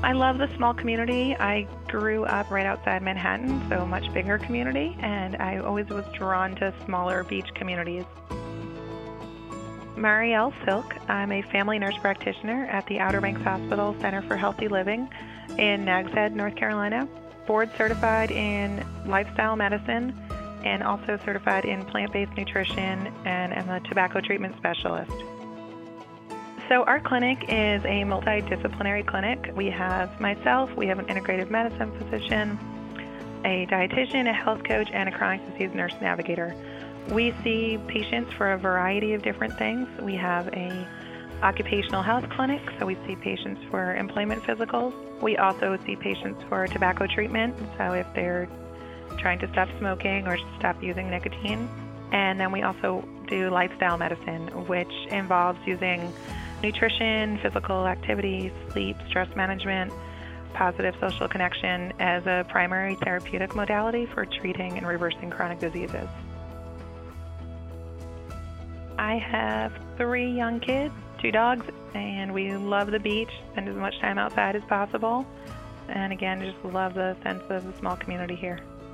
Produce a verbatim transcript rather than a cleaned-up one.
I love the small community. I grew up right outside Manhattan, so a much bigger community, and I always was drawn to smaller beach communities. Marielle Silk. I'm a family nurse practitioner at the Outer Banks Hospital Center for Healthy Living in Nags Head, North Carolina. Board certified in lifestyle medicine and also certified in plant-based nutrition, and am a tobacco treatment specialist. So our clinic is a multidisciplinary clinic. We have myself, we have an integrative medicine physician, a dietitian, a health coach, and a chronic disease nurse navigator. We see patients for a variety of different things. We have a occupational health clinic, so we see patients for employment physicals. We also see patients for tobacco treatment, so if they're trying to stop smoking or stop using nicotine. And then we also do lifestyle medicine, which involves using nutrition, physical activity, sleep, stress management, positive social connection as a primary therapeutic modality for treating and reversing chronic diseases. I have three young kids, two dogs, and we love the beach, spend as much time outside as possible, and again, just love the sense of a small community here.